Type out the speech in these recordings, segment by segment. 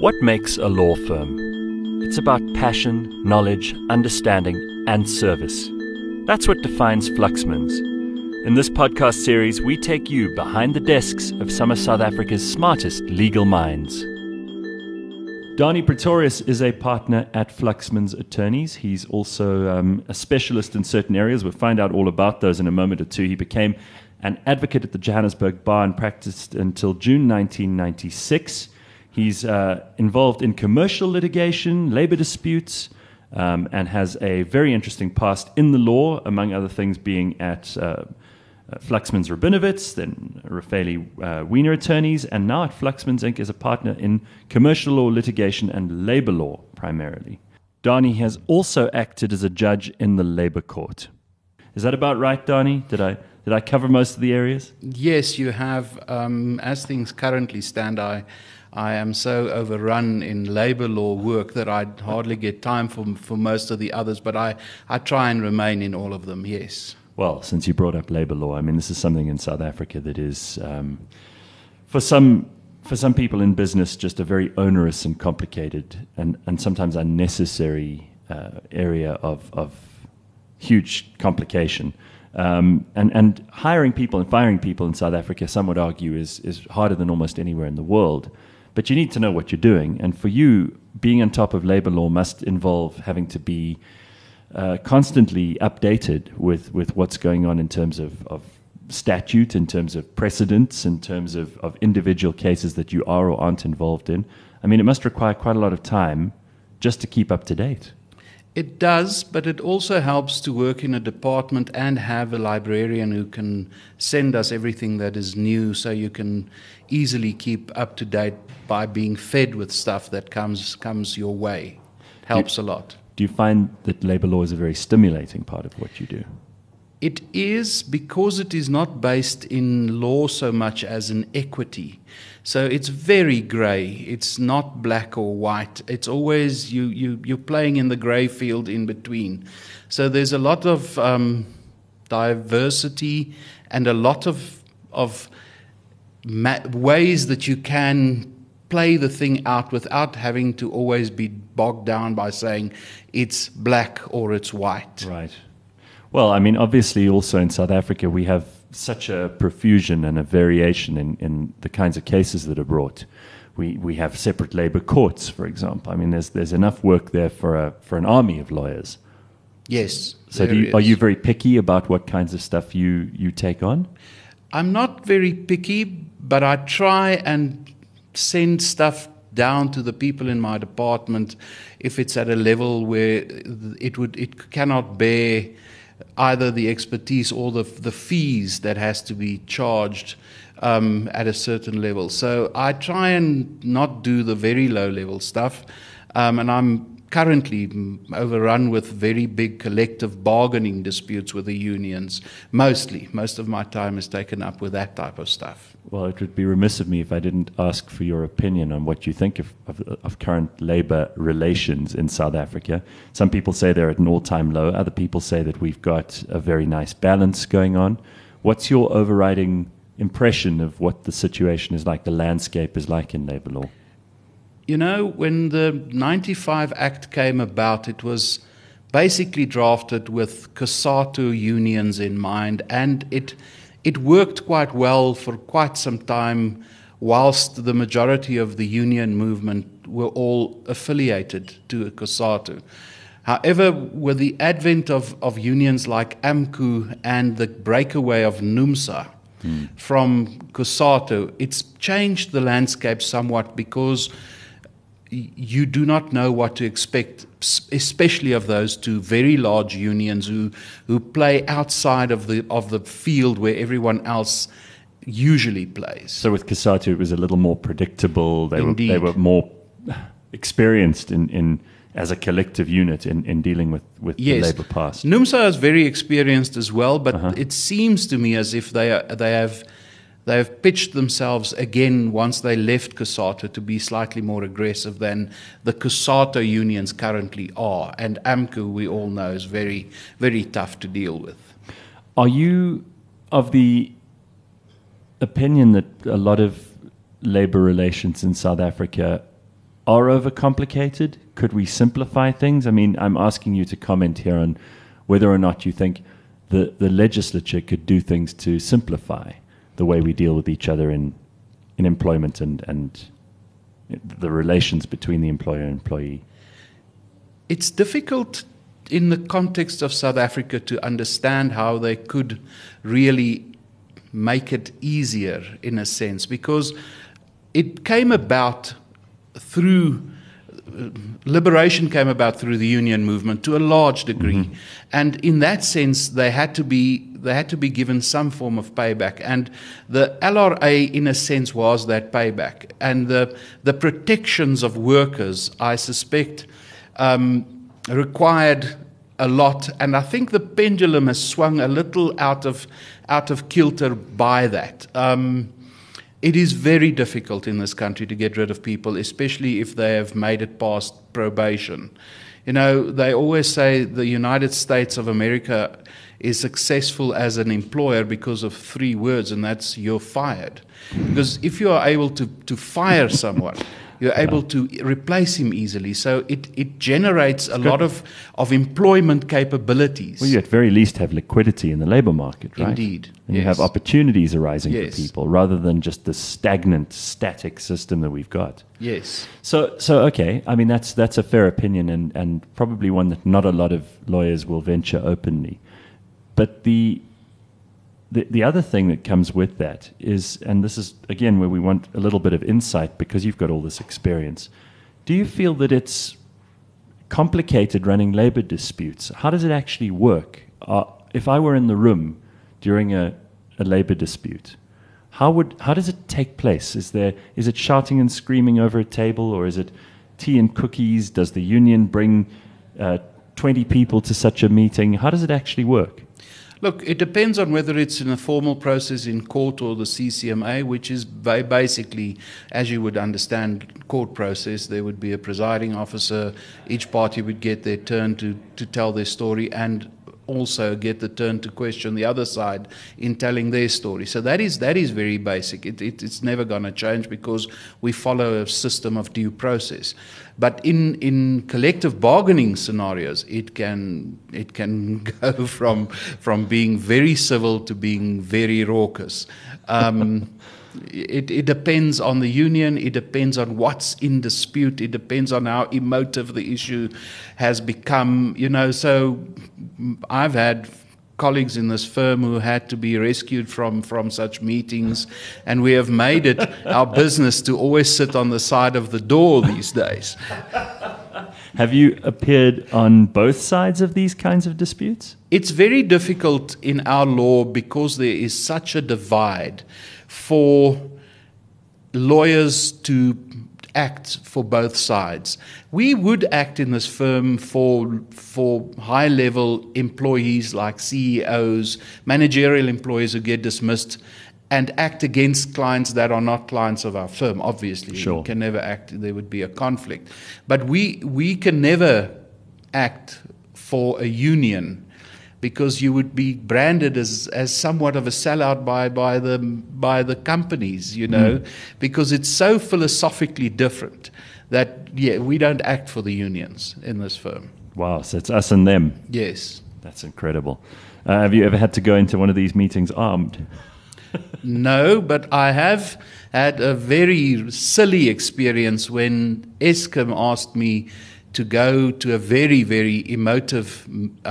What makes a law firm? It's about passion, knowledge, understanding, and service. That's what defines Fluxmans. In this podcast series, we take you behind the desks of some of South Africa's smartest legal minds. Donnie Pretorius is a partner at Fluxmans Attorneys. He's also a specialist in certain areas. We'll find out all about those in a moment or two. He became an advocate at the Johannesburg Bar and practiced until June 1996. He's involved in commercial litigation, labor disputes, and has a very interesting past in the law, among other things being at Fluxmans Rabinowitz, then Raffaele Wiener Attorneys, and now at Fluxmans Inc. as a partner in commercial law, litigation, and labor law primarily. Donnie has also acted as a judge in the labor court. Is that about right, Donnie? Did I cover most of the areas? Yes, you have. As things currently stand, I am so overrun in labor law work that I hardly get time for most of the others, but I try and remain in all of them, yes. Well, since you brought up labor law, I mean, this is something in South Africa that is, for some people in business, just a very onerous and complicated and sometimes unnecessary area of huge complication. And hiring people and firing people in South Africa, some would argue, is harder than almost anywhere in the world. But you need to know what you're doing. And for you, being on top of labor law must involve having to be constantly updated with what's going on in terms of statute, in terms of precedents, in terms of individual cases that you are or aren't involved in. I mean, it must require quite a lot of time just to keep up to date. It does, but it also helps to work in a department and have a librarian who can send us everything that is new, so you can easily keep up to date by being fed with stuff that comes your way. It helps a lot. Do you find that labor law is a very stimulating part of what you do? It is, because it is not based in law so much as in equity. So it's very grey. It's not black or white. It's always you're playing in the grey field in between. So there's a lot of diversity and a lot of ways that you can play the thing out without having to always be bogged down by saying it's black or it's white. Right. Well, I mean, obviously also in South Africa we have such a profusion and a variation in the kinds of cases that are brought. We have separate labor courts, for example. I mean, there's enough work there for an army of lawyers. Yes. So are you very picky about what kinds of stuff you take on? I'm not very picky, but I try and send stuff down to the people in my department if it's at a level where it cannot bear either the expertise or the fees that has to be charged at a certain level. So I try and not do the very low level stuff, and I'm currently overrun with very big collective bargaining disputes with the unions. Most of my time is taken up with that type of stuff. Well, it would be remiss of me if I didn't ask for your opinion on what you think of current labor relations in South Africa. Some people say they're at an all-time low. Other people say that we've got a very nice balance going on. What's your overriding impression of what the situation is like, the landscape is like in labor law? You know, when the 95 Act came about, it was basically drafted with COSATU unions in mind, and it worked quite well for quite some time, whilst the majority of the union movement were all affiliated to COSATU. However, with the advent of unions like AMCU and the breakaway of NUMSA from COSATU, it's changed the landscape somewhat, because you do not know what to expect, especially of those two very large unions who play outside of the field where everyone else usually plays. So with COSATU, it was a little more predictable. They were more experienced in as a collective unit in dealing with the labor past. NUMSA is very experienced as well, but it seems to me as if they have pitched themselves again once they left COSATU to be slightly more aggressive than the COSATU unions currently are. And AMCU, we all know, is very, very tough to deal with. Are you of the opinion that a lot of labor relations in South Africa are overcomplicated? Could we simplify things? I mean, I'm asking you to comment here on whether or not you think the legislature could do things to simplify the way we deal with each other in employment and the relations between the employer and employee. It's difficult in the context of South Africa to understand how they could really make it easier in a sense, because it came about through liberation came about through the union movement to a large degree, and in that sense they had to be given some form of payback, and the LRA in a sense was that payback, and the protections of workers, I suspect, required a lot, and I think the pendulum has swung a little out of kilter by that. It is very difficult in this country to get rid of people, especially if they have made it past probation. You know, they always say the United States of America is successful as an employer because of 3 words, and that's you're fired. Because if you are able to fire someone, you're able to replace him easily. So it generates a lot of employment capabilities. Well, you at very least have liquidity in the labor market, right? Indeed. And you have opportunities arising Yes. for people rather than just the stagnant, static system that we've got. Yes. So okay, I mean, that's a fair opinion and probably one that not a lot of lawyers will venture openly. But the other thing that comes with that is, and this is, again, where we want a little bit of insight because you've got all this experience, do you feel that it's complicated running labor disputes? How does it actually work? If I were in the room during a labor dispute, how does it take place? Is it shouting and screaming over a table, or is it tea and cookies? Does the union bring 20 people to such a meeting? How does it actually work? Look, it depends on whether it's in a formal process in court or the CCMA, which is basically, as you would understand, court process. There would be a presiding officer. Each party would get their turn to tell their story and also get the turn to question the other side in telling their story. So that is very basic. It's never going to change because we follow a system of due process. But in collective bargaining scenarios, it can go from being very civil to being very raucous. It depends on the union. It depends on what's in dispute. It depends on how emotive the issue has become. You know, so I've had colleagues in this firm who had to be rescued from such meetings, and we have made it our business to always sit on the side of the door these days. Have you appeared on both sides of these kinds of disputes? It's very difficult in our law because there is such a divide for lawyers to act for both sides. We would act in this firm for high-level employees like CEOs, managerial employees who get dismissed, and act against clients that are not clients of our firm, obviously. Sure. We can never act, there would be a conflict. But we can never act for a union because you would be branded as somewhat of a sellout by the companies, you know, because it's so philosophically different that, we don't act for the unions in this firm. Wow, so it's us and them. Yes. That's incredible. Have you ever had to go into one of these meetings armed? No, but I have had a very silly experience when Eskom asked me to go to a very, very emotive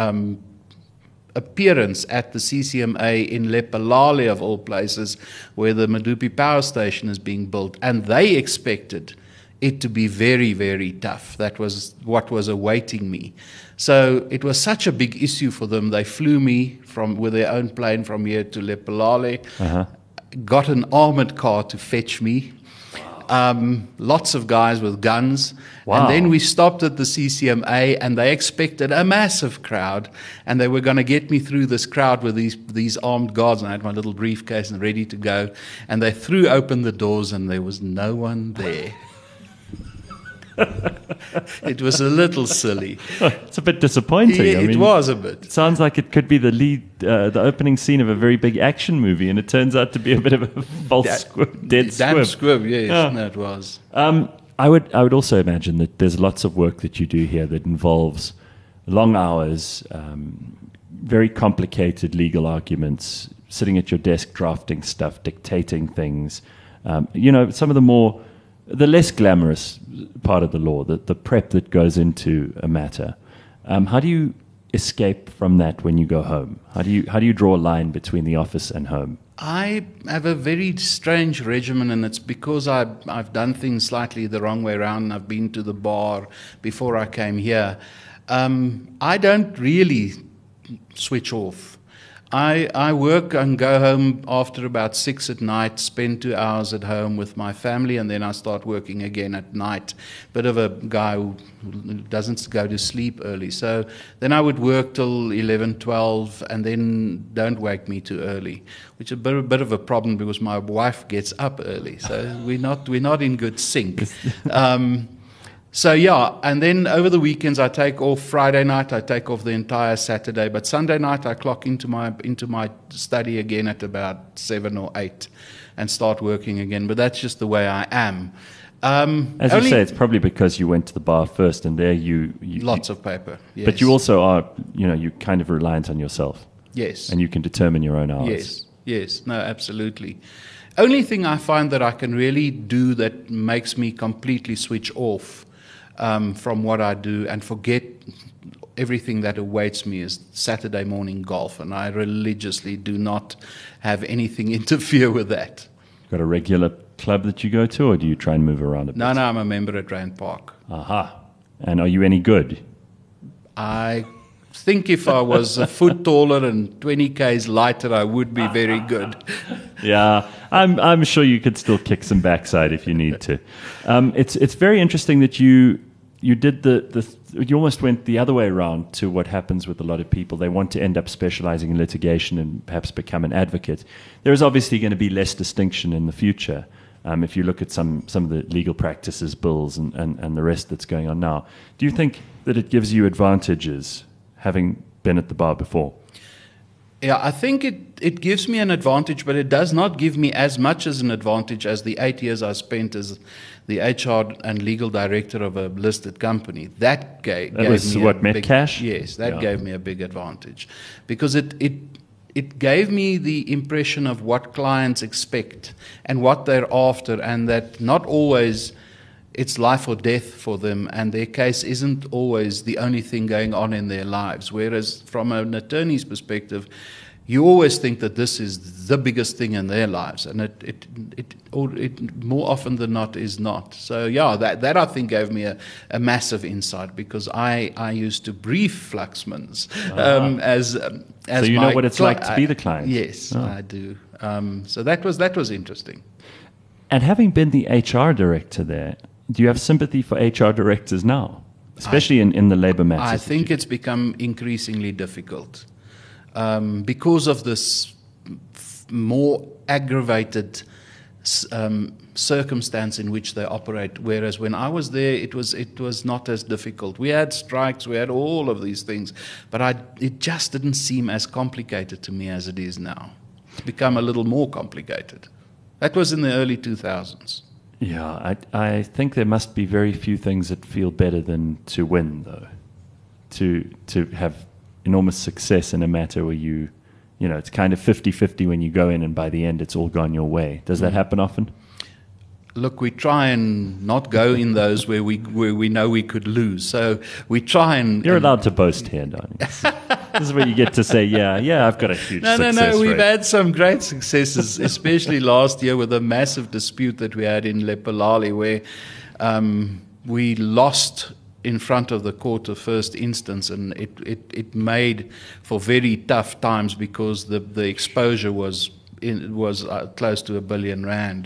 appearance at the CCMA in Lephalale, of all places, where the Medupi power station is being built, and they expected it to be very, very tough. That was what was awaiting me. So it was such a big issue for them. They flew me with their own plane from here to Lephalale, got an armored car to fetch me, lots of guys with guns. Wow. And then we stopped at the CCMA, and they expected a massive crowd, and they were going to get me through this crowd with these armed guards, and I had my little briefcase and ready to go, and they threw open the doors, and there was no one there. It was a little silly. It's a bit disappointing. Yeah, it was a bit. It sounds like it could be the opening scene of a very big action movie, and it turns out to be a bit of a false dead Damn squib. squib, yes. Yeah. No, it was. I would also imagine that there's lots of work that you do here that involves long hours, very complicated legal arguments, sitting at your desk drafting stuff, dictating things. Some of the less glamorous part of the law, the prep that goes into a matter. How do you escape from that when you go home? How do you draw a line between the office and home? I have a very strange regimen, and it's because I've done things slightly the wrong way around. I've been to the bar before I came here. I don't really switch off. I work and go home after about 6 at night, spend 2 hours at home with my family, and then I start working again at night. Bit of a guy who doesn't go to sleep early. So then I would work till 11, 12, and then don't wake me too early, which is a bit of a problem because my wife gets up early. So we're not in good sync. So yeah, and then over the weekends I take off. Friday night I take off the entire Saturday, but Sunday night I clock into my study again at about 7 or 8 and start working again. But that's just the way I am. As you say, it's probably because you went to the bar first, and there you lots of paper. Yes. But you also are, you're kind of reliant on yourself. Yes. And you can determine your own hours. Yes. No, absolutely. Only thing I find that I can really do that makes me completely switch off from what I do and forget everything that awaits me is Saturday morning golf, and I religiously do not have anything interfere with that. Got a regular club that you go to, or do you try and move around a bit? No, I'm a member at Rand Park. Aha. And are you any good? I think if I was a foot taller and 20 k's lighter, I would be very good. Yeah, I'm sure you could still kick some backside if you need to. It's very interesting that you did you almost went the other way around to what happens with a lot of people. They want to end up specializing in litigation and perhaps become an advocate. There is obviously going to be less distinction in the future if you look at some of the legal practices, bills, and the rest that's going on now. Do you think that it gives you advantages having been at the bar before? Yeah, I think it gives me an advantage, but it does not give me as much as an advantage as the 8 years I spent as the HR and legal director of a listed company. That gave me Metcash? Yes, that gave me a big advantage because it gave me the impression of what clients expect and what they're after, and that not always it's life or death for them, and their case isn't always the only thing going on in their lives. Whereas from an attorney's perspective, you always think that this is the biggest thing in their lives, and it more often than not is not. So yeah, that I think gave me a massive insight, because I used to brief Fluxmans as so you know what it's like to be the client. Yes, I do. So that was interesting. And having been the HR director there, do you have sympathy for HR directors now, especially in the labor matters? I think it's become increasingly difficult because of this more aggravated circumstance in which they operate. Whereas when I was there, it was not as difficult. We had strikes, we had all of these things, but it just didn't seem as complicated to me as it is now. It's become a little more complicated. That was in the early 2000s. Yeah, I think there must be very few things that feel better than to win, though. To have enormous success in a matter where it's kind of 50-50 when you go in, and by the end it's all gone your way. Does that happen often? Look, we try and not go in those where we know we could lose. So we try and... You're allowed to boast here, Donnie. This is where you get to say, yeah, I've got a huge success No, we've rate. had some great successes, especially last year with a massive dispute that we had in Lephalale, where we lost in front of the court of first instance, and it made for very tough times because the exposure was close to R1 billion.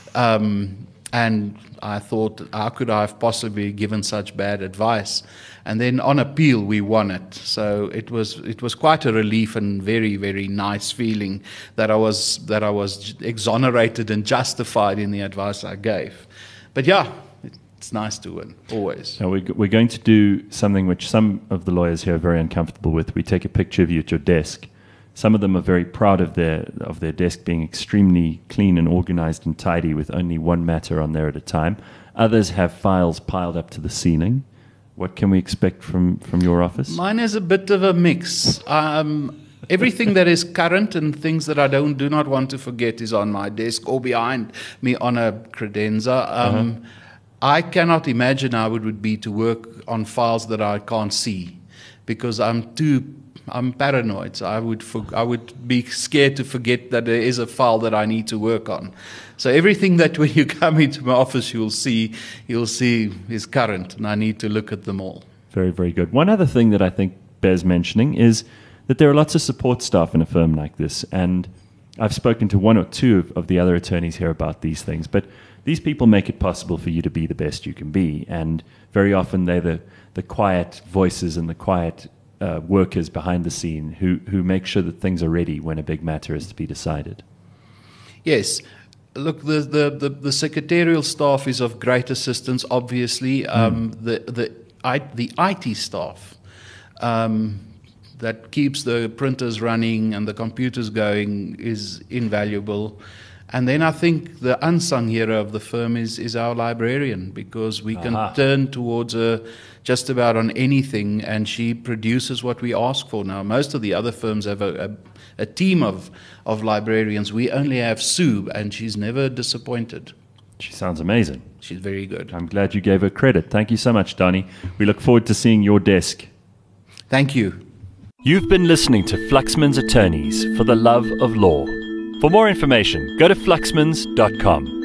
And I thought, how could I have possibly given such bad advice? And then on appeal, we won it. So it was quite a relief and very, very nice feeling that I was exonerated and justified in the advice I gave. But yeah, it's nice to win, always. Now we're going to do something which some of the lawyers here are very uncomfortable with. We take a picture of you at your desk, Some of them are very proud of their desk being extremely clean and organized and tidy with only one matter on there at a time. Others have files piled up to the ceiling. What can we expect from your office? Mine is a bit of a mix. Everything that is current and things that I do not want to forget is on my desk or behind me on a credenza. I cannot imagine how it would be to work on files that I can't see, because I'm paranoid. So I would be scared to forget that there is a file that I need to work on. So everything that when you come into my office you'll see is current, and I need to look at them all. Very, very good. One other thing that I think bears mentioning is that there are lots of support staff in a firm like this, and I've spoken to one or two of the other attorneys here about these things, but these people make it possible for you to be the best you can be, and very often they're the quiet voices and the quiet workers behind the scene who make sure that things are ready when a big matter is to be decided. Yes. Look, the secretarial staff is of great assistance, obviously. The IT staff that keeps the printers running and the computers going is invaluable. And then I think the unsung hero of the firm is our librarian, because we can turn towards her just about on anything, and she produces what we ask for. Now, most of the other firms have a team of librarians. We only have Sue, and she's never disappointed. She sounds amazing. She's very good. I'm glad you gave her credit. Thank you so much, Donnie. We look forward to seeing your desk. Thank you. You've been listening to Fluxman's Attorneys for the Love of Law. For more information, go to fluxmans.com.